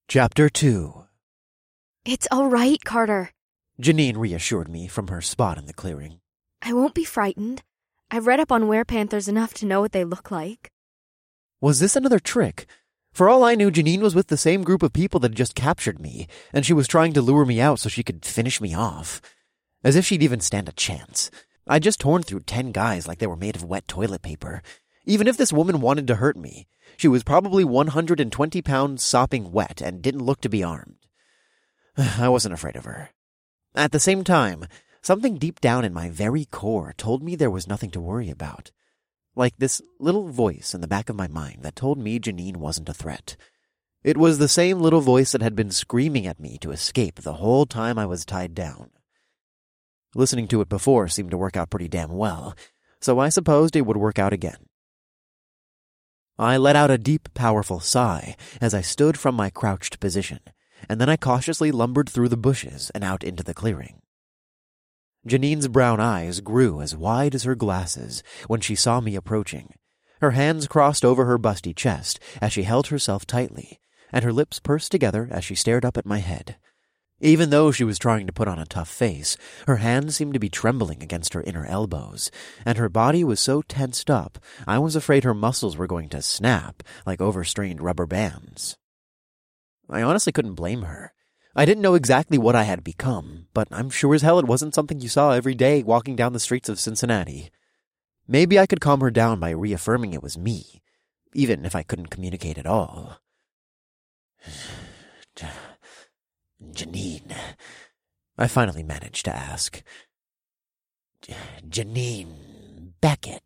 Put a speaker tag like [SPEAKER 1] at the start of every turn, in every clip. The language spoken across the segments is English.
[SPEAKER 1] Chapter 2.
[SPEAKER 2] It's all right, Carter.
[SPEAKER 1] Janine reassured me from her spot in the clearing.
[SPEAKER 2] I won't be frightened. I've read up on werepanthers enough to know what they look like.
[SPEAKER 1] Was this another trick? For all I knew, Janine was with the same group of people that had just captured me, and she was trying to lure me out so she could finish me off. As if she'd even stand a chance. I'd just torn through 10 guys like they were made of wet toilet paper. Even if this woman wanted to hurt me, she was probably 120 pounds sopping wet and didn't look to be armed. I wasn't afraid of her. At the same time, something deep down in my very core told me there was nothing to worry about. Like this little voice in the back of my mind that told me Janine wasn't a threat. It was the same little voice that had been screaming at me to escape the whole time I was tied down. Listening to it before seemed to work out pretty damn well, so I supposed it would work out again. I let out a deep, powerful sigh as I stood from my crouched position, and then I cautiously lumbered through the bushes and out into the clearing. Janine's brown eyes grew as wide as her glasses when she saw me approaching. Her hands crossed over her busty chest as she held herself tightly, and her lips pursed together as she stared up at my head. Even though she was trying to put on a tough face, her hands seemed to be trembling against her inner elbows, and her body was so tensed up, I was afraid her muscles were going to snap like overstrained rubber bands. I honestly couldn't blame her. I didn't know exactly what I had become, but I'm sure as hell it wasn't something you saw every day walking down the streets of Cincinnati. Maybe I could calm her down by reaffirming it was me, even if I couldn't communicate at all. Janine, I finally managed to ask. Janine Beckett.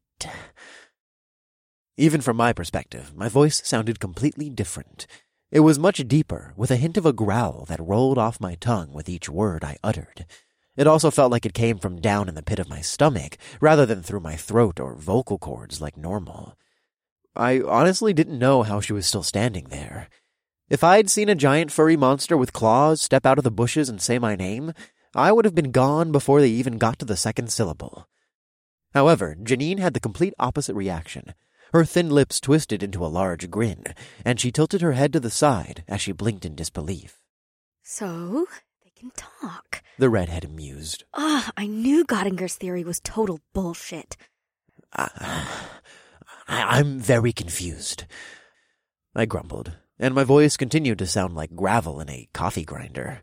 [SPEAKER 1] Even from my perspective, my voice sounded completely different. It was much deeper, with a hint of a growl that rolled off my tongue with each word I uttered. It also felt like it came from down in the pit of my stomach, rather than through my throat or vocal cords like normal. I honestly didn't know how she was still standing there. If I'd seen a giant furry monster with claws step out of the bushes and say my name, I would have been gone before they even got to the second syllable. However, Janine had the complete opposite reaction. Her thin lips twisted into a large grin, and she tilted her head to the side as she blinked in disbelief.
[SPEAKER 2] So, they can talk.
[SPEAKER 1] The redhead mused.
[SPEAKER 2] I knew Göttinger's theory was total bullshit.
[SPEAKER 1] I'm very confused, I grumbled, and my voice continued to sound like gravel in a coffee grinder.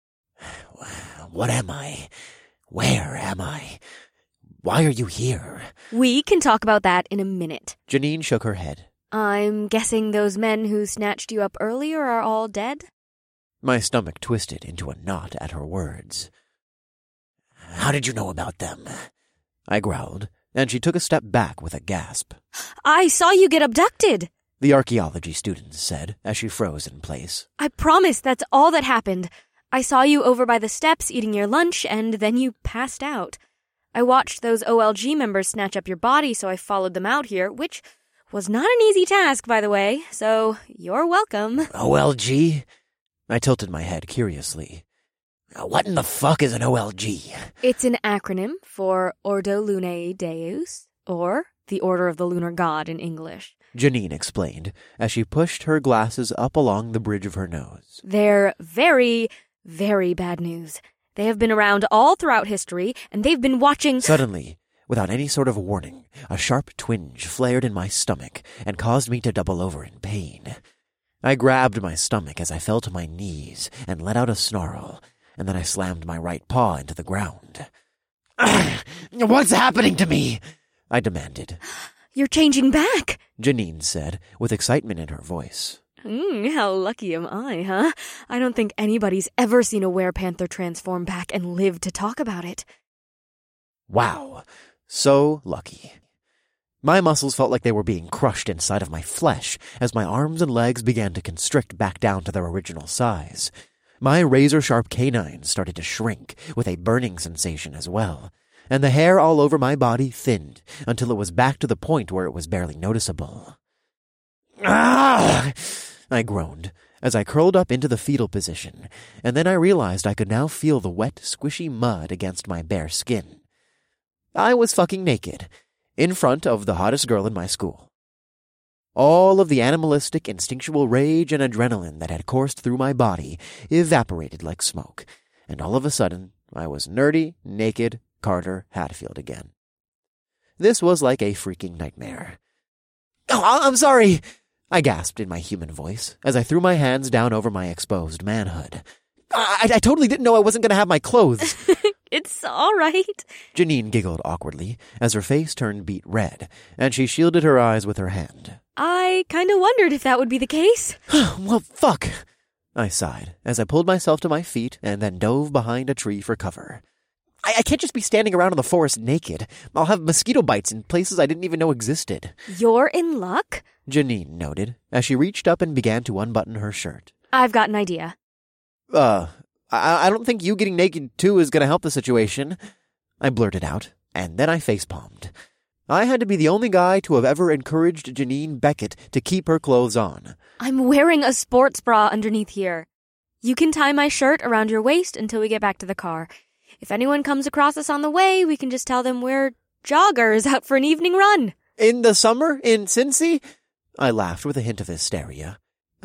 [SPEAKER 1] What am I? Where am I? Why are you here?
[SPEAKER 2] We can talk about that in a minute.
[SPEAKER 1] Janine shook her head.
[SPEAKER 2] I'm guessing those men who snatched you up earlier are all dead?
[SPEAKER 1] My stomach twisted into a knot at her words. How did you know about them? I growled, and she took a step back with a gasp.
[SPEAKER 2] I saw you get abducted,
[SPEAKER 1] the archaeology student said as she froze in place.
[SPEAKER 2] I promise that's all that happened. I saw you over by the steps eating your lunch, and then you passed out. I watched those OLG members snatch up your body, so I followed them out here, which was not an easy task, by the way, so you're welcome.
[SPEAKER 1] OLG? I tilted my head curiously. What in the fuck is an OLG?
[SPEAKER 2] It's an acronym for Ordo Lunae Deus, or the Order of the Lunar God in English.
[SPEAKER 1] Janine explained, as she pushed her glasses up along the bridge of her nose.
[SPEAKER 2] They're very, very bad news. They have been around all throughout history, and they've been watching—
[SPEAKER 1] Suddenly, without any sort of warning, a sharp twinge flared in my stomach and caused me to double over in pain. I grabbed my stomach as I fell to my knees and let out a snarl, and then I slammed my right paw into the ground. What's happening to me? I demanded.
[SPEAKER 2] You're changing back,
[SPEAKER 1] Janine said, with excitement in her voice.
[SPEAKER 2] How lucky am I, huh? I don't think anybody's ever seen a werepanther transform back and live to talk about it.
[SPEAKER 1] Wow, so lucky. My muscles felt like they were being crushed inside of my flesh as my arms and legs began to constrict back down to their original size. My razor-sharp canines started to shrink with a burning sensation as well, and the hair all over my body thinned until it was back to the point where it was barely noticeable. Ah! I groaned as I curled up into the fetal position, and then I realized I could now feel the wet, squishy mud against my bare skin. I was fucking naked, in front of the hottest girl in my school. All of the animalistic, instinctual rage and adrenaline that had coursed through my body evaporated like smoke, and all of a sudden, I was nerdy, naked Carter Hatfield again. This was like a freaking nightmare. "Oh, I'm sorry," I gasped in my human voice as I threw my hands down over my exposed manhood. I totally didn't know I wasn't going to have my clothes."
[SPEAKER 2] It's all right.
[SPEAKER 1] Janine giggled awkwardly as her face turned beet red, and she shielded her eyes with her hand.
[SPEAKER 2] I kind of wondered if that would be the case.
[SPEAKER 1] "Well, fuck," I sighed as I pulled myself to my feet and then dove behind a tree for cover. I can't just be standing around in the forest naked. I'll have mosquito bites in places I didn't even know existed."
[SPEAKER 2] You're in luck?
[SPEAKER 1] Janine noted as she reached up and began to unbutton her shirt.
[SPEAKER 2] I've got an idea.
[SPEAKER 1] I don't think you getting naked too is going to help the situation," I blurted out, and then I facepalmed. I had to be the only guy to have ever encouraged Janine Beckett to keep her clothes on.
[SPEAKER 2] I'm wearing a sports bra underneath here. You can tie my shirt around your waist until we get back to the car. If anyone comes across us on the way, we can just tell them we're joggers out for an evening run.
[SPEAKER 1] "In the summer? In Cincy?" I laughed with a hint of hysteria.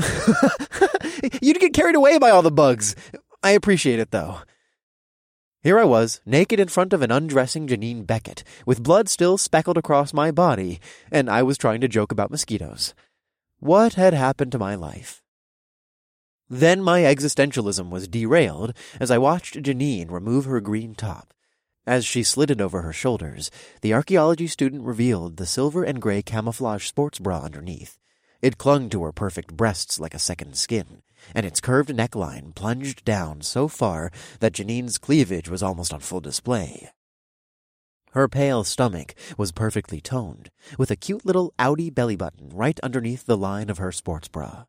[SPEAKER 1] "You'd get carried away by all the bugs. I appreciate it, though." Here I was, naked in front of an undressing Janine Beckett, with blood still speckled across my body, and I was trying to joke about mosquitoes. What had happened to my life? Then my existentialism was derailed as I watched Janine remove her green top. As she slid it over her shoulders, the archaeology student revealed the silver and gray camouflage sports bra underneath. It clung to her perfect breasts like a second skin, and its curved neckline plunged down so far that Janine's cleavage was almost on full display. Her pale stomach was perfectly toned, with a cute little outie belly button right underneath the line of her sports bra.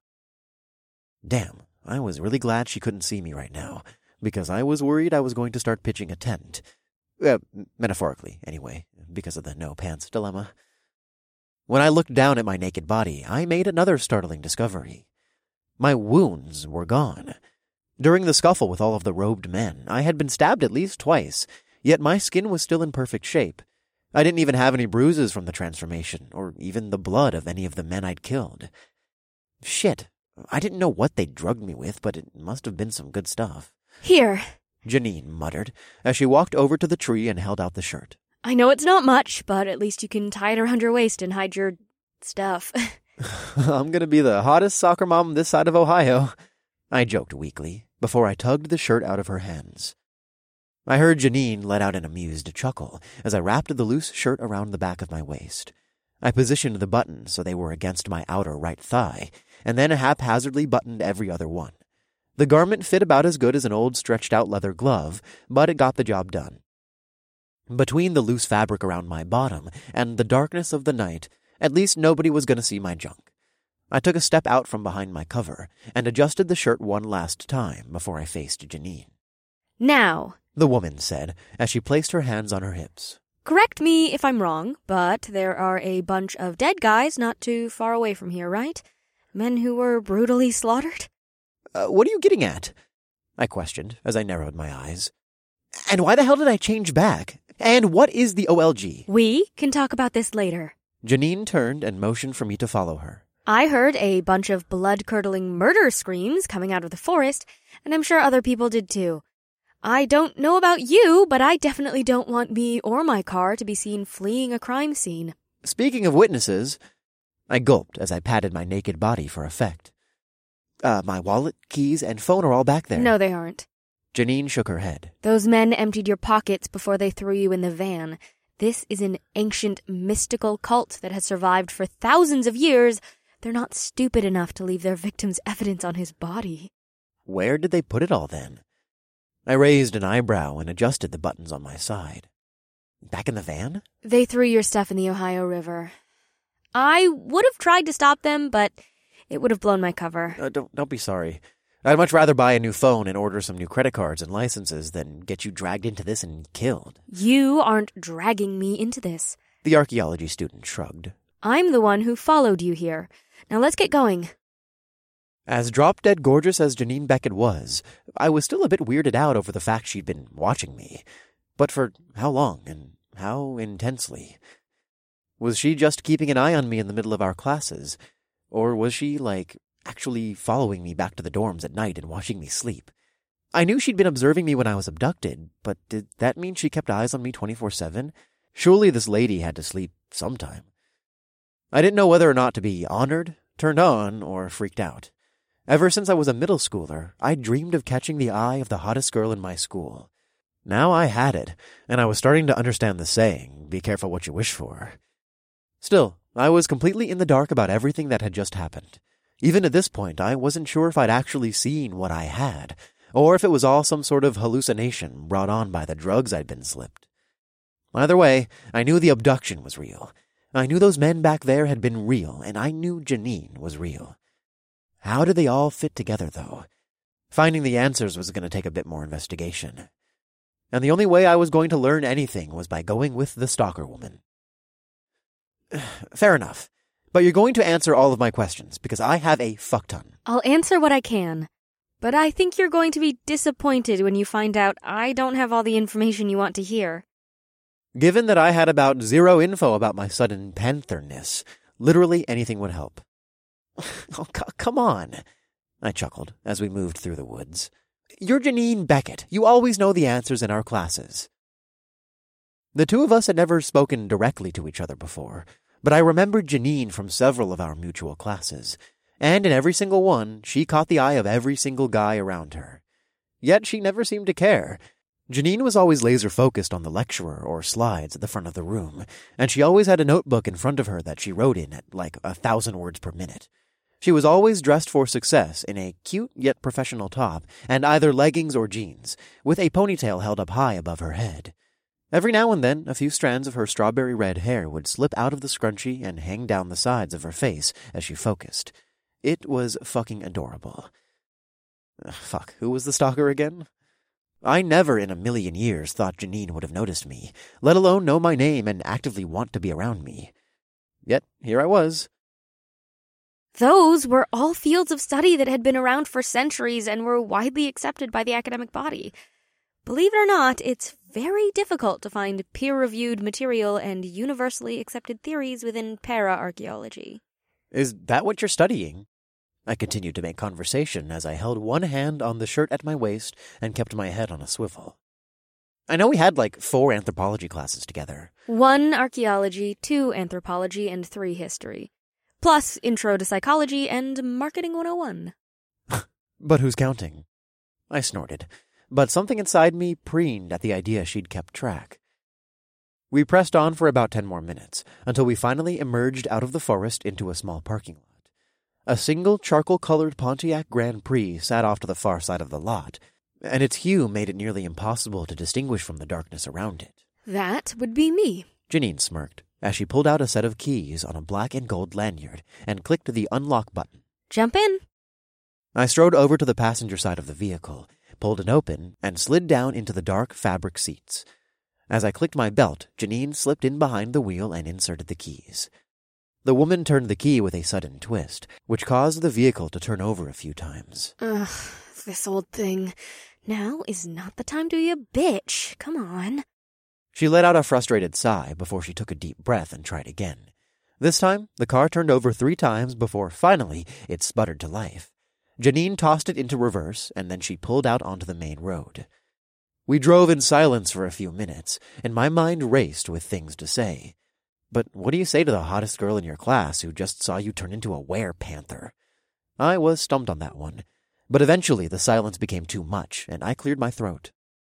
[SPEAKER 1] Damn, I was really glad she couldn't see me right now, because I was worried I was going to start pitching a tent. Metaphorically, anyway, because of the no-pants dilemma. When I looked down at my naked body, I made another startling discovery. My wounds were gone. During the scuffle with all of the robed men, I had been stabbed at least twice, yet my skin was still in perfect shape. I didn't even have any bruises from the transformation, or even the blood of any of the men I'd killed. Shit, I didn't know what they drugged me with, but it must have been some good stuff.
[SPEAKER 2] Here,
[SPEAKER 1] Janine muttered, as she walked over to the tree and held out the shirt.
[SPEAKER 2] I know it's not much, but at least you can tie it around your waist and hide your stuff.
[SPEAKER 1] I'm going to be the hottest soccer mom this side of Ohio, I joked weakly, before I tugged the shirt out of her hands. I heard Janine let out an amused chuckle as I wrapped the loose shirt around the back of my waist. I positioned the buttons so they were against my outer right thigh, and then haphazardly buttoned every other one. The garment fit about as good as an old stretched-out leather glove, but it got the job done. Between the loose fabric around my bottom and the darkness of the night, at least nobody was going to see my junk. I took a step out from behind my cover and adjusted the shirt one last time before I faced Janine.
[SPEAKER 2] Now,
[SPEAKER 1] the woman said as she placed her hands on her hips.
[SPEAKER 2] Correct me if I'm wrong, but there are a bunch of dead guys not too far away from here, right? Men who were brutally slaughtered?
[SPEAKER 1] What are you getting at? I questioned as I narrowed my eyes. And why the hell did I change back? And what is the OLG?
[SPEAKER 2] We can talk about this later.
[SPEAKER 1] Janine turned and motioned for me to follow her.
[SPEAKER 2] I heard a bunch of blood-curdling murder screams coming out of the forest, and I'm sure other people did too. I don't know about you, but I definitely don't want me or my car to be seen fleeing a crime scene.
[SPEAKER 1] Speaking of witnesses, I gulped as I patted my naked body for effect. My wallet, keys, and phone are all back there.
[SPEAKER 2] No, they aren't.
[SPEAKER 1] Janine shook her head.
[SPEAKER 2] Those men emptied your pockets before they threw you in the van. This is an ancient, mystical cult that has survived for thousands of years. They're not stupid enough to leave their victim's evidence on his body.
[SPEAKER 1] Where did they put it all, then? I raised an eyebrow and adjusted the buttons on my side. Back in the van?
[SPEAKER 2] They threw your stuff in the Ohio River. I would have tried to stop them, but it would have blown my cover.
[SPEAKER 1] Don't be sorry. I'd much rather buy a new phone and order some new credit cards and licenses than get you dragged into this and killed.
[SPEAKER 2] You aren't dragging me into this.
[SPEAKER 1] The archaeology student shrugged.
[SPEAKER 2] I'm the one who followed you here. Now let's get going.
[SPEAKER 1] As drop-dead gorgeous as Janine Beckett was, I was still a bit weirded out over the fact she'd been watching me. But for how long and how intensely? Was she just keeping an eye on me in the middle of our classes? Or was she, actually following me back to the dorms at night and watching me sleep? I knew she'd been observing me when I was abducted, but did that mean she kept eyes on me 24/7? Surely this lady had to sleep sometime. I didn't know whether or not to be honored, turned on, or freaked out. Ever since I was a middle schooler, I dreamed of catching the eye of the hottest girl in my school. Now I had it, and I was starting to understand the saying, be careful what you wish for. Still, I was completely in the dark about everything that had just happened. Even at this point, I wasn't sure if I'd actually seen what I had, or if it was all some sort of hallucination brought on by the drugs I'd been slipped. Either way, I knew the abduction was real. I knew those men back there had been real, and I knew Janine was real. How did they all fit together, though? Finding the answers was going to take a bit more investigation. And the only way I was going to learn anything was by going with the stalker woman. Fair enough. But you're going to answer all of my questions, because I have a fuck-ton.
[SPEAKER 2] I'll answer what I can. But I think you're going to be disappointed when you find out I don't have all the information you want to hear.
[SPEAKER 1] Given that I had about zero info about my sudden panther-ness, literally anything would help. Oh, come on, I chuckled as we moved through the woods. You're Janine Beckett. You always know the answers in our classes. The two of us had never spoken directly to each other before, but I remembered Janine from several of our mutual classes, and in every single one, she caught the eye of every single guy around her. Yet she never seemed to care. Janine was always laser-focused on the lecturer or slides at the front of the room, and she always had a notebook in front of her that she wrote in at 1,000 words per minute. She was always dressed for success in a cute yet professional top and either leggings or jeans, with a ponytail held up high above her head. Every now and then, a few strands of her strawberry red hair would slip out of the scrunchie and hang down the sides of her face as she focused. It was fucking adorable. Fuck, who was the stalker again? I never in a million years thought Janine would have noticed me, let alone know my name and actively want to be around me. Yet, here I was.
[SPEAKER 2] Those were all fields of study that had been around for centuries and were widely accepted by the academic body. Believe it or not, it's very difficult to find peer-reviewed material and universally accepted theories within para-archaeology.
[SPEAKER 1] Is that what you're studying? I continued to make conversation as I held one hand on the shirt at my waist and kept my head on a swivel. I know we had 4 anthropology classes together.
[SPEAKER 2] 1 archaeology, 2 anthropology, and 3 history. Plus Intro to Psychology and Marketing 101.
[SPEAKER 1] But who's counting? I snorted, but something inside me preened at the idea she'd kept track. We pressed on for about 10 more minutes, until we finally emerged out of the forest into a small parking lot. A single charcoal-colored Pontiac Grand Prix sat off to the far side of the lot, and its hue made it nearly impossible to distinguish from the darkness around it.
[SPEAKER 2] That would be me.
[SPEAKER 1] Janine smirked as she pulled out a set of keys on a black and gold lanyard and clicked the unlock button.
[SPEAKER 2] Jump in.
[SPEAKER 1] I strode over to the passenger side of the vehicle, pulled it open, and slid down into the dark fabric seats. As I clicked my belt, Janine slipped in behind the wheel and inserted the keys. The woman turned the key with a sudden twist, which caused the vehicle to turn over a few times.
[SPEAKER 2] Ugh, this old thing. Now is not the time to be a bitch. Come on.
[SPEAKER 1] She let out a frustrated sigh before she took a deep breath and tried again. This time, the car turned over 3 times before finally it sputtered to life. Janine tossed it into reverse, and then she pulled out onto the main road. We drove in silence for a few minutes, and my mind raced with things to say. But what do you say to the hottest girl in your class who just saw you turn into a were-panther? I was stumped on that one, but eventually the silence became too much, and I cleared my throat.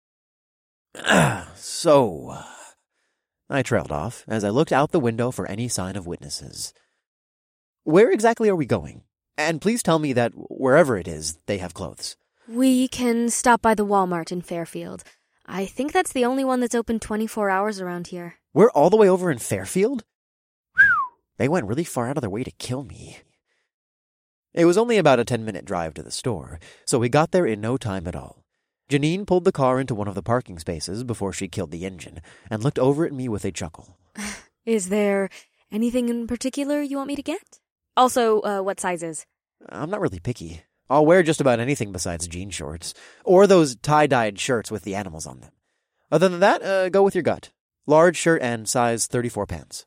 [SPEAKER 1] So, I trailed off as I looked out the window for any sign of witnesses. Where exactly are we going? And please tell me that wherever it is, they have clothes.
[SPEAKER 2] We can stop by the Walmart in Fairfield. I think that's the only one that's open 24 hours around here.
[SPEAKER 1] We're all the way over in Fairfield? Whew, they went really far out of their way to kill me. It was only about a 10-minute drive to the store, so we got there in no time at all. Janine pulled the car into one of the parking spaces before she killed the engine and looked over at me with a chuckle.
[SPEAKER 2] Is there anything in particular you want me to get? Also, what sizes?
[SPEAKER 1] I'm not really picky. I'll wear just about anything besides jean shorts, or those tie-dyed shirts with the animals on them. Other than that, go with your gut. Large shirt and size 34 pants.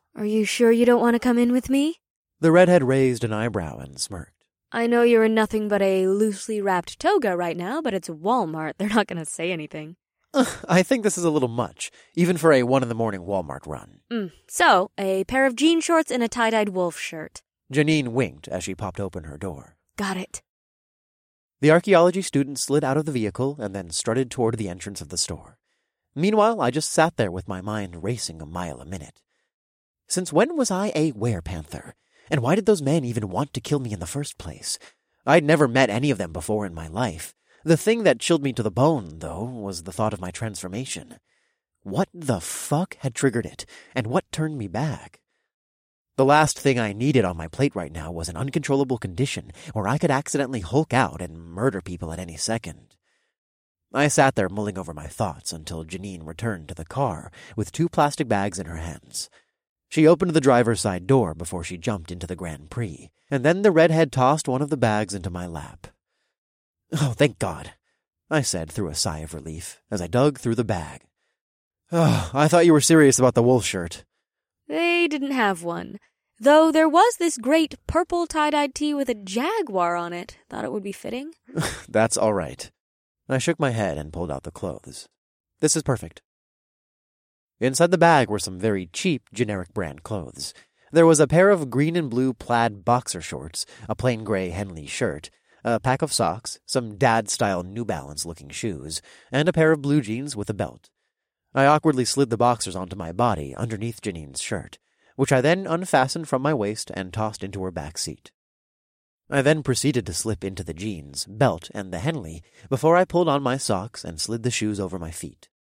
[SPEAKER 2] Are you sure you don't want to come in with me?
[SPEAKER 1] The redhead raised an eyebrow and smirked.
[SPEAKER 2] I know you're in nothing but a loosely wrapped toga right now, but it's Walmart. They're not going to say anything.
[SPEAKER 1] I think this is a little much, even for a 1 a.m. Walmart run.
[SPEAKER 2] So, a pair of jean shorts and a tie-dyed wolf shirt.
[SPEAKER 1] Janine winked as she popped open her door.
[SPEAKER 2] Got it.
[SPEAKER 1] The archaeology student slid out of the vehicle and then strutted toward the entrance of the store. Meanwhile, I just sat there with my mind racing a mile a minute. Since when was I a werepanther? And why did those men even want to kill me in the first place? I'd never met any of them before in my life. The thing that chilled me to the bone, though, was the thought of my transformation. What the fuck had triggered it, and what turned me back? The last thing I needed on my plate right now was an uncontrollable condition where I could accidentally Hulk out and murder people at any second. I sat there mulling over my thoughts until Janine returned to the car with 2 plastic bags in her hands. She opened the driver's side door before she jumped into the Grand Prix, and then the redhead tossed one of the bags into my lap. "Oh, thank God," I said through a sigh of relief as I dug through the bag. "Oh, I thought you were serious about the wolf shirt."
[SPEAKER 2] They didn't have one. Though there was this great purple tie-dyed tee with a jaguar on it. Thought it would be fitting.
[SPEAKER 1] That's all right. I shook my head and pulled out the clothes. This is perfect. Inside the bag were some very cheap, generic brand clothes. There was a pair of green and blue plaid boxer shorts, a plain gray Henley shirt, a pack of socks, some dad-style New Balance-looking shoes, and a pair of blue jeans with a belt. I awkwardly slid the boxers onto my body underneath Janine's shirt, which I then unfastened from my waist and tossed into her back seat. I then proceeded to slip into the jeans, belt, and the Henley before I pulled on my socks and slid the shoes over my feet.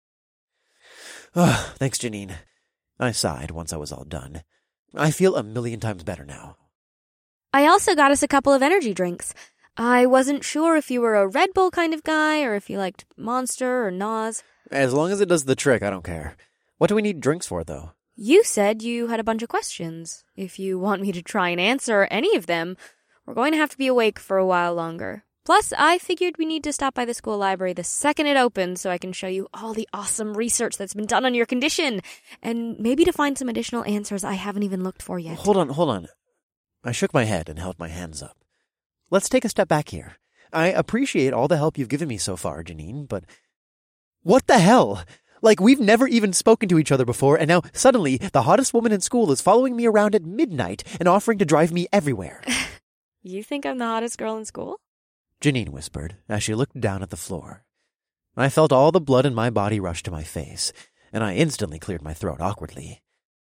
[SPEAKER 1] "Oh, thanks, Janine," I sighed once I was all done. "I feel 1,000,000 times better now."
[SPEAKER 2] I also got us a couple of energy drinks. I wasn't sure if you were a Red Bull kind of guy or if you liked Monster or NOS.
[SPEAKER 1] As long as it does the trick, I don't care. What do we need drinks for, though?
[SPEAKER 2] You said you had a bunch of questions. If you want me to try and answer any of them, we're going to have to be awake for a while longer. Plus, I figured we need to stop by the school library the second it opens so I can show you all the awesome research that's been done on your condition, and maybe to find some additional answers I haven't even looked for yet.
[SPEAKER 1] Hold on. I shook my head and held my hands up. Let's take a step back here. I appreciate all the help you've given me so far, Janine, but what the hell? Like, we've never even spoken to each other before, and now suddenly the hottest woman in school is following me around at midnight and offering to drive me everywhere.
[SPEAKER 2] You think I'm the hottest girl in school?
[SPEAKER 1] Janine whispered as she looked down at the floor. I felt all the blood in my body rush to my face, and I instantly cleared my throat awkwardly.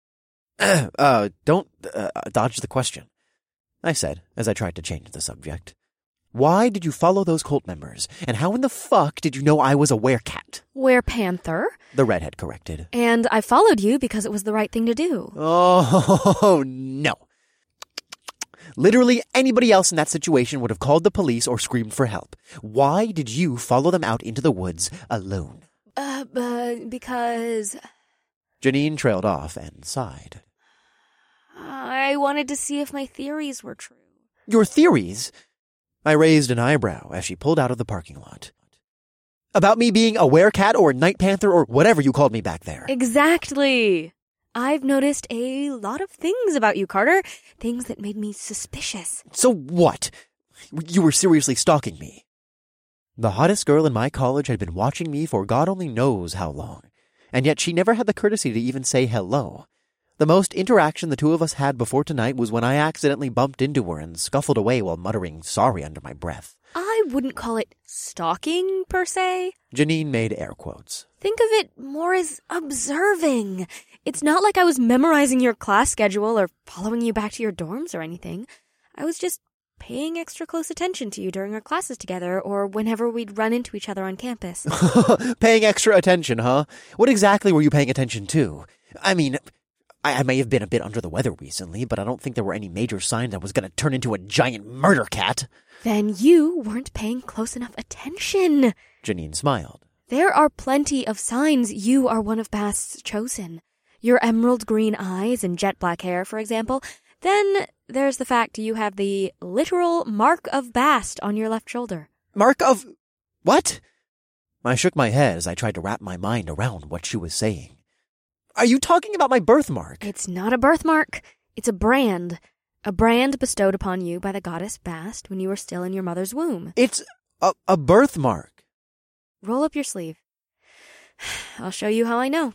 [SPEAKER 1] Don't dodge the question, I said as I tried to change the subject. Why did you follow those cult members, and how in the fuck did you know I was a werecat?
[SPEAKER 2] Werepanther.
[SPEAKER 1] The redhead corrected.
[SPEAKER 2] And I followed you because it was the right thing to do.
[SPEAKER 1] Oh, no. Literally anybody else in that situation would have called the police or screamed for help. Why did you follow them out into the woods alone?
[SPEAKER 2] Because
[SPEAKER 1] Janine trailed off and sighed.
[SPEAKER 2] I wanted to see if my theories were true.
[SPEAKER 1] Your theories? I raised an eyebrow as she pulled out of the parking lot. About me being a werecat or a night panther or whatever you called me back there.
[SPEAKER 2] Exactly. I've noticed a lot of things about you, Carter. Things that made me suspicious.
[SPEAKER 1] So what? You were seriously stalking me. The hottest girl in my college had been watching me for God only knows how long, and yet she never had the courtesy to even say hello. The most interaction the two of us had before tonight was when I accidentally bumped into her and scuffled away while muttering sorry under my breath.
[SPEAKER 2] I wouldn't call it stalking, per se.
[SPEAKER 1] Janine made air quotes.
[SPEAKER 2] Think of it more as observing. It's not like I was memorizing your class schedule or following you back to your dorms or anything. I was just paying extra close attention to you during our classes together or whenever we'd run into each other on campus.
[SPEAKER 1] Paying extra attention, huh? What exactly were you paying attention to? I mean, I may have been a bit under the weather recently, but I don't think there were any major signs I was going to turn into a giant murder cat.
[SPEAKER 2] Then you weren't paying close enough attention.
[SPEAKER 1] Janine smiled.
[SPEAKER 2] There are plenty of signs you are one of Bast's chosen. Your emerald green eyes and jet black hair, for example. Then there's the fact you have the literal mark of Bast on your left shoulder.
[SPEAKER 1] Mark of... what? I shook my head as I tried to wrap my mind around what she was saying. Are you talking about my birthmark?
[SPEAKER 2] It's not a birthmark. It's a brand. A brand bestowed upon you by the goddess Bast when you were still in your mother's womb.
[SPEAKER 1] It's a birthmark.
[SPEAKER 2] Roll up your sleeve. I'll show you how I know.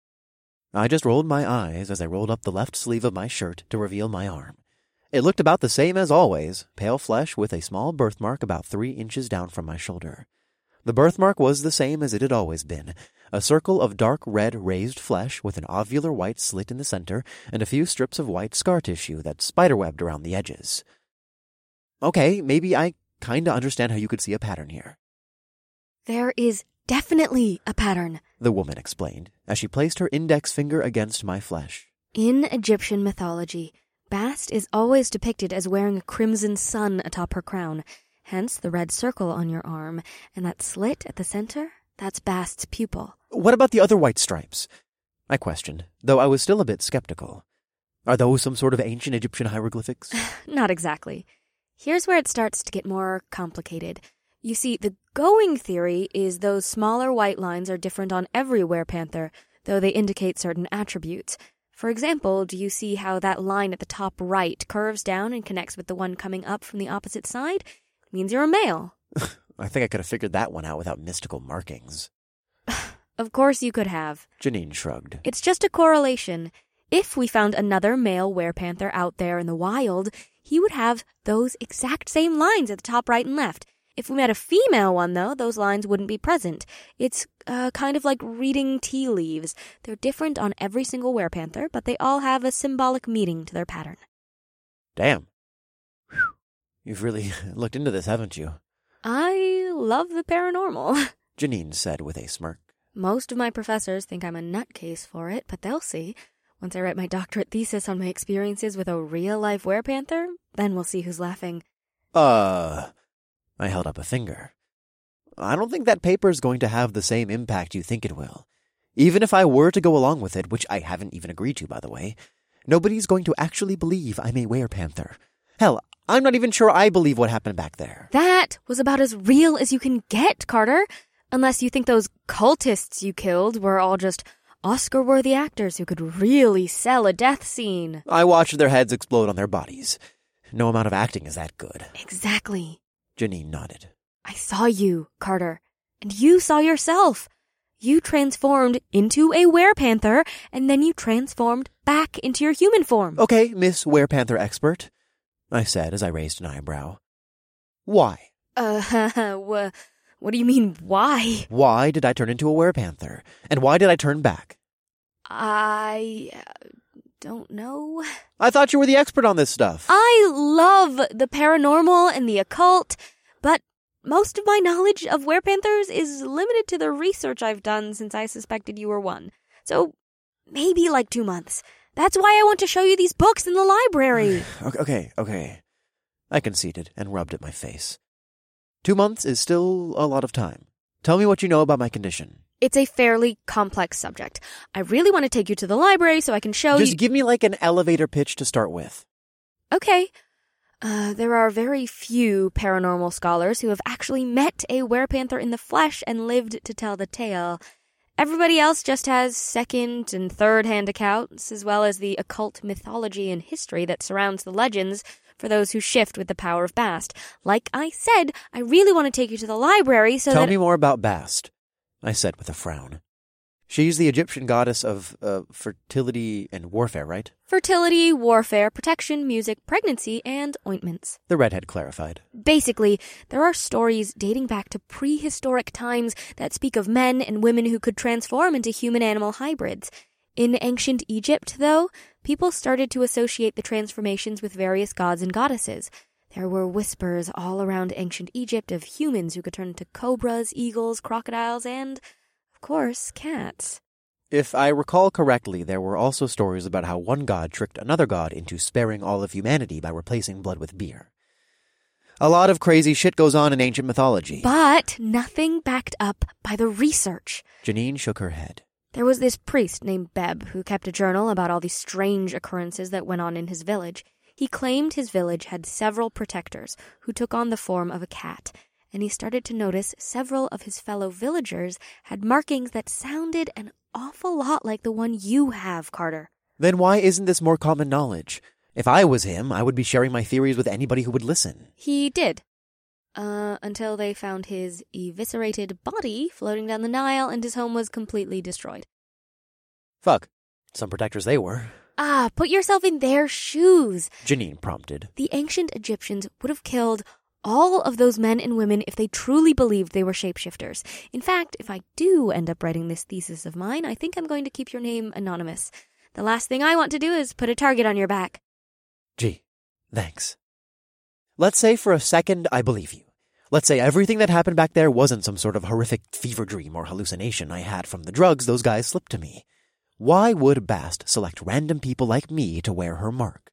[SPEAKER 1] I just rolled my eyes as I rolled up the left sleeve of my shirt to reveal my arm. It looked about the same as always, pale flesh with a small birthmark about 3 inches down from my shoulder. The birthmark was the same as it had always been, a circle of dark red raised flesh with an ovular white slit in the center and a few strips of white scar tissue that spiderwebbed around the edges. Okay, maybe I kinda understand how you could see a pattern here.
[SPEAKER 2] There is definitely a pattern,
[SPEAKER 1] the woman explained, as she placed her index finger against my flesh.
[SPEAKER 2] In Egyptian mythology, Bast is always depicted as wearing a crimson sun atop her crown, hence the red circle on your arm, and that slit at the center, that's Bast's pupil.
[SPEAKER 1] What about the other white stripes? I questioned, though I was still a bit skeptical. Are those some sort of ancient Egyptian hieroglyphics?
[SPEAKER 2] Not exactly. Here's where it starts to get more complicated. You see, the going theory is those smaller white lines are different on every werepanther, though they indicate certain attributes. For example, do you see how that line at the top right curves down and connects with the one coming up from the opposite side? It means you're a male.
[SPEAKER 1] I think I could have figured that one out without mystical markings.
[SPEAKER 2] Of course you could have.
[SPEAKER 1] Janine shrugged.
[SPEAKER 2] It's just a correlation. If we found another male werepanther out there in the wild, he would have those exact same lines at the top right and left. If we met a female one, though, those lines wouldn't be present. It's kind of like reading tea leaves. They're different on every single werepanther, but they all have a symbolic meaning to their pattern.
[SPEAKER 1] Damn. Whew. You've really looked into this, haven't you?
[SPEAKER 2] I love the paranormal,
[SPEAKER 1] Janine said with a smirk.
[SPEAKER 2] Most of my professors think I'm a nutcase for it, but they'll see. Once I write my doctorate thesis on my experiences with a real-life werepanther, then we'll see who's laughing.
[SPEAKER 1] I held up a finger. I don't think that paper's going to have the same impact you think it will. Even if I were to go along with it, which I haven't even agreed to, by the way, nobody's going to actually believe I'm a werepanther. Hell, I'm not even sure I believe what happened back there.
[SPEAKER 2] That was about as real as you can get, Carter. Unless you think those cultists you killed were all just Oscar-worthy actors who could really sell a death scene.
[SPEAKER 1] I watched their heads explode on their bodies. No amount of acting is that good.
[SPEAKER 2] Exactly.
[SPEAKER 1] Janine nodded.
[SPEAKER 2] I saw you, Carter. And you saw yourself. You transformed into a werepanther, and then you transformed back into your human form.
[SPEAKER 1] Okay, Miss Werepanther expert, I said as I raised an eyebrow. Why?
[SPEAKER 2] What do you mean, why?
[SPEAKER 1] Why did I turn into a werepanther? And why did I turn back?
[SPEAKER 2] I don't know.
[SPEAKER 1] I thought you were the expert on this stuff.
[SPEAKER 2] I love the paranormal and the occult, but most of my knowledge of werepanthers is limited to the research I've done since I suspected you were one. So, maybe like 2 months. That's why I want to show you these books in the library.
[SPEAKER 1] Okay. I conceded and rubbed at my face. 2 months is still a lot of time. Tell me what you know about my condition.
[SPEAKER 2] It's a fairly complex subject. I really want to take you to the library so I can show you...
[SPEAKER 1] Just give me like an elevator pitch to start with.
[SPEAKER 2] Okay. There are very few paranormal scholars who have actually met a werepanther in the flesh and lived to tell the tale. Everybody else just has second and third-hand accounts, as well as the occult mythology and history that surrounds the legends for those who shift with the power of Bast. Like I said, I really want to take you to the library so
[SPEAKER 1] Tell me more about Bast, I said with a frown. She's the Egyptian goddess of fertility and warfare, right?
[SPEAKER 2] Fertility, warfare, protection, music, pregnancy, and ointments.
[SPEAKER 1] The redhead clarified.
[SPEAKER 2] Basically, there are stories dating back to prehistoric times that speak of men and women who could transform into human-animal hybrids. In ancient Egypt, though, people started to associate the transformations with various gods and goddesses. There were whispers all around ancient Egypt of humans who could turn into cobras, eagles, crocodiles, and, of course, cats.
[SPEAKER 1] If I recall correctly, there were also stories about how one god tricked another god into sparing all of humanity by replacing blood with beer. A lot of crazy shit goes on in ancient mythology.
[SPEAKER 2] But nothing backed up by the research.
[SPEAKER 1] Janine shook her head.
[SPEAKER 2] There was this priest named Beb who kept a journal about all these strange occurrences that went on in his village. He claimed his village had several protectors who took on the form of a cat, and he started to notice several of his fellow villagers had markings that sounded and awful lot like the one you have, Carter.
[SPEAKER 1] Then why isn't this more common knowledge? If I was him, I would be sharing my theories with anybody who would listen.
[SPEAKER 2] He did. Until they found his eviscerated body floating down the Nile and his home was completely destroyed.
[SPEAKER 1] Fuck. Some protectors they were.
[SPEAKER 2] Put yourself in their shoes.
[SPEAKER 1] Janine prompted.
[SPEAKER 2] The ancient Egyptians would have killed all of those men and women if they truly believed they were shapeshifters. In fact, if I do end up writing this thesis of mine, I think I'm going to keep your name anonymous. The last thing I want to do is put a target on your back.
[SPEAKER 1] Gee, thanks. Let's say for a second I believe you. Let's say everything that happened back there wasn't some sort of horrific fever dream or hallucination I had from the drugs those guys slipped to me. Why would Bast select random people like me to wear her mark?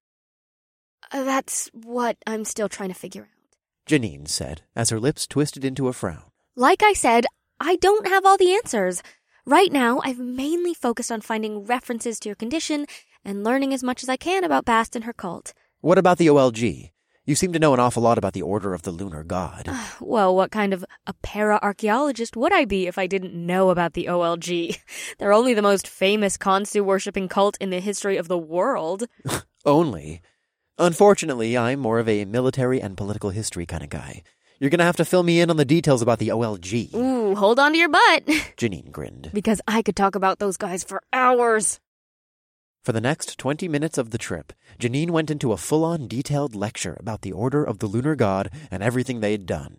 [SPEAKER 2] That's what I'm still trying to figure out,
[SPEAKER 1] Janine said, as her lips twisted into a frown.
[SPEAKER 2] Like I said, I don't have all the answers. Right now, I've mainly focused on finding references to your condition and learning as much as I can about Bast and her cult.
[SPEAKER 1] What about the OLG? You seem to know an awful lot about the Order of the Lunar God.
[SPEAKER 2] Well, what kind of a para-archaeologist would I be if I didn't know about the OLG? They're only the most famous Khonsu-worshipping cult in the history of the world.
[SPEAKER 1] Only. Unfortunately, I'm more of a military and political history kind of guy. You're gonna have to fill me in on the details about the OLG.
[SPEAKER 2] Ooh, hold on to your butt.
[SPEAKER 1] Janine grinned.
[SPEAKER 2] Because I could talk about those guys for hours.
[SPEAKER 1] For the next 20 minutes of the trip, Janine went into a full-on detailed lecture about the Order of the Lunar God and everything they'd done.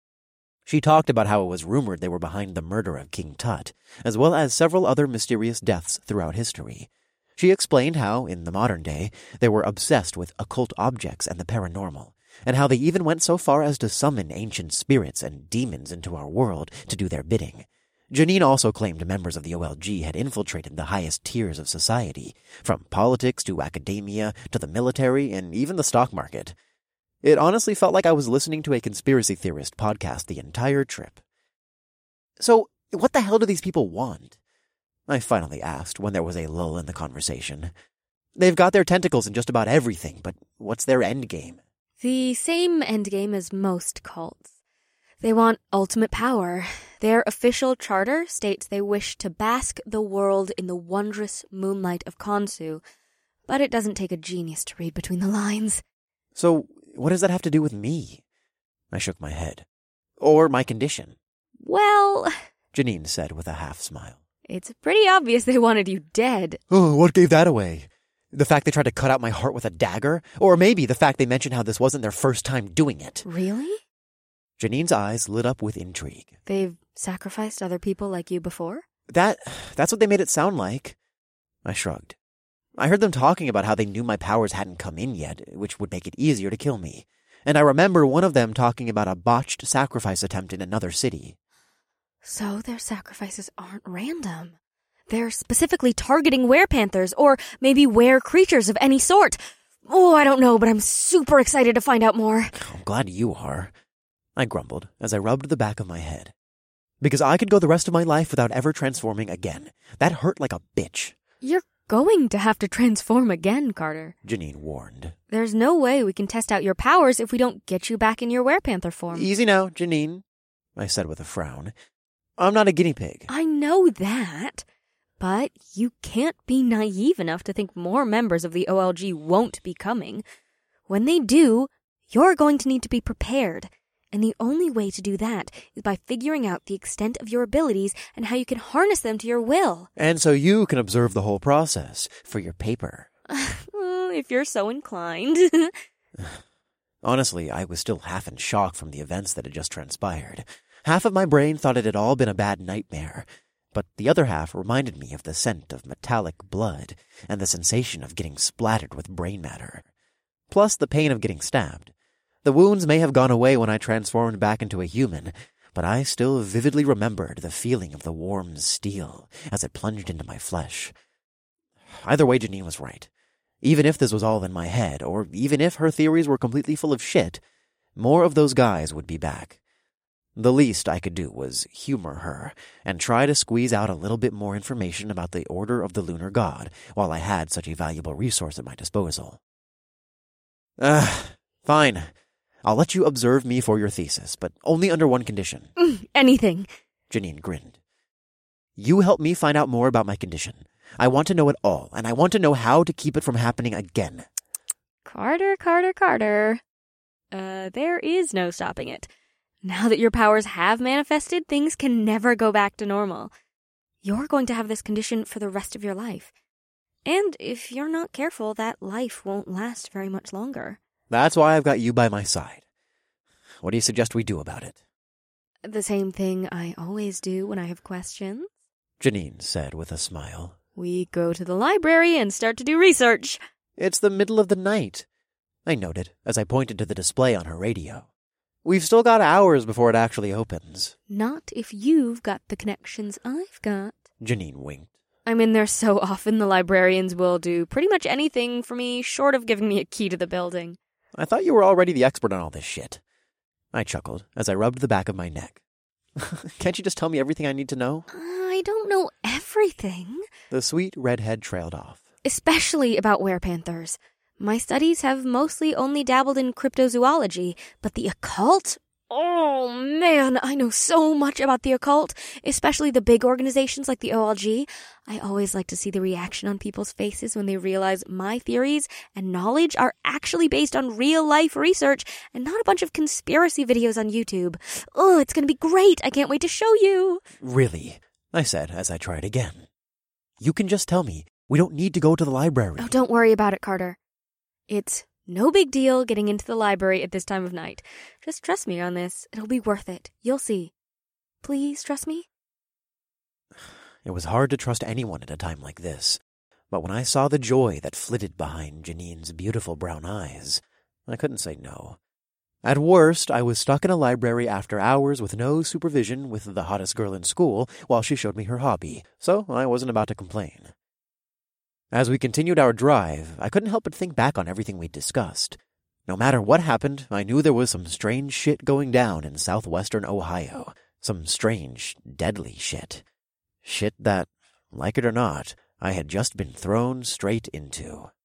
[SPEAKER 1] She talked about how it was rumored they were behind the murder of King Tut, as well as several other mysterious deaths throughout history. She explained how, in the modern day, they were obsessed with occult objects and the paranormal, and how they even went so far as to summon ancient spirits and demons into our world to do their bidding. Janine also claimed members of the OLG had infiltrated the highest tiers of society, from politics to academia to the military and even the stock market. It honestly felt like I was listening to a conspiracy theorist podcast the entire trip. So, what the hell do these people want? I finally asked when there was a lull in the conversation. They've got their tentacles in just about everything, but what's their endgame?
[SPEAKER 2] The same endgame as most cults. They want ultimate power. Their official charter states they wish to bask the world in the wondrous moonlight of Khonsu, but it doesn't take a genius to read between the lines.
[SPEAKER 1] So, what does that have to do with me? I shook my head. Or my condition.
[SPEAKER 2] Well,
[SPEAKER 1] Janine said with a half-smile.
[SPEAKER 2] It's pretty obvious they wanted you dead.
[SPEAKER 1] Oh, what gave that away? The fact they tried to cut out my heart with a dagger? Or maybe the fact they mentioned how this wasn't their first time doing it?
[SPEAKER 2] Really?
[SPEAKER 1] Janine's eyes lit up with intrigue.
[SPEAKER 2] They've sacrificed other people like you before?
[SPEAKER 1] That's what they made it sound like. I shrugged. I heard them talking about how they knew my powers hadn't come in yet, which would make it easier to kill me. And I remember one of them talking about a botched sacrifice attempt in another city.
[SPEAKER 2] So their sacrifices aren't random. They're specifically targeting werepanthers, or maybe were creatures of any sort. Oh, I don't know, but I'm super excited to find out more.
[SPEAKER 1] I'm glad you are, I grumbled as I rubbed the back of my head. Because I could go the rest of my life without ever transforming again. That hurt like a bitch.
[SPEAKER 2] You're going to have to transform again, Carter.
[SPEAKER 1] Janine warned.
[SPEAKER 2] There's no way we can test out your powers if we don't get you back in your werepanther form.
[SPEAKER 1] Easy now, Janine, I said with a frown. I'm not a guinea pig.
[SPEAKER 2] I know that. But you can't be naive enough to think more members of the OLG won't be coming. When they do, you're going to need to be prepared. And the only way to do that is by figuring out the extent of your abilities and how you can harness them to your will.
[SPEAKER 1] And so you can observe the whole process for your paper.
[SPEAKER 2] If you're so inclined.
[SPEAKER 1] Honestly, I was still half in shock from the events that had just transpired. Half of my brain thought it had all been a bad nightmare, but the other half reminded me of the scent of metallic blood and the sensation of getting splattered with brain matter. Plus the pain of getting stabbed. The wounds may have gone away when I transformed back into a human, but I still vividly remembered the feeling of the warm steel as it plunged into my flesh. Either way, Janine was right. Even if this was all in my head, or even if her theories were completely full of shit, more of those guys would be back. The least I could do was humor her and try to squeeze out a little bit more information about the Order of the Lunar God while I had such a valuable resource at my disposal. Fine. I'll let you observe me for your thesis, but only under one condition.
[SPEAKER 2] Anything.
[SPEAKER 1] Janine grinned. You help me find out more about my condition. I want to know it all, and I want to know how to keep it from happening again.
[SPEAKER 2] Carter. There is no stopping it. Now that your powers have manifested, things can never go back to normal. You're going to have this condition for the rest of your life. And if you're not careful, that life won't last very much longer.
[SPEAKER 1] That's why I've got you by my side. What do you suggest we do about it?
[SPEAKER 2] The same thing I always do when I have questions,
[SPEAKER 1] Janine said with a smile.
[SPEAKER 2] We go to the library and start to do research.
[SPEAKER 1] It's the middle of the night, I noted as I pointed to the display on her radio. We've still got hours before it actually opens.
[SPEAKER 2] Not if you've got the connections I've got.
[SPEAKER 1] Janine winked.
[SPEAKER 2] I'm in there so often the librarians will do pretty much anything for me short of giving me a key to the building.
[SPEAKER 1] I thought you were already the expert on all this shit. I chuckled as I rubbed the back of my neck. Can't you just tell me everything I need to know?
[SPEAKER 2] I don't know everything.
[SPEAKER 1] The sweet redhead trailed off.
[SPEAKER 2] Especially about werepanthers. My studies have mostly only dabbled in cryptozoology, but the occult? Oh man, I know so much about the occult, especially the big organizations like the OLG. I always like to see the reaction on people's faces when they realize my theories and knowledge are actually based on real-life research and not a bunch of conspiracy videos on YouTube. Oh, it's gonna be great. I can't wait to show you.
[SPEAKER 1] Really? I said as I tried again. You can just tell me. We don't need to go to the library.
[SPEAKER 2] Oh, don't worry about it, Carter. It's no big deal getting into the library at this time of night. Just trust me on this. It'll be worth it. You'll see. Please trust me?
[SPEAKER 1] It was hard to trust anyone at a time like this, but when I saw the joy that flitted behind Janine's beautiful brown eyes, I couldn't say no. At worst, I was stuck in a library after hours with no supervision with the hottest girl in school while she showed me her hobby, so I wasn't about to complain. As we continued our drive, I couldn't help but think back on everything we'd discussed. No matter what happened, I knew there was some strange shit going down in southwestern Ohio. Some strange, deadly shit. Shit that, like it or not, I had just been thrown straight into.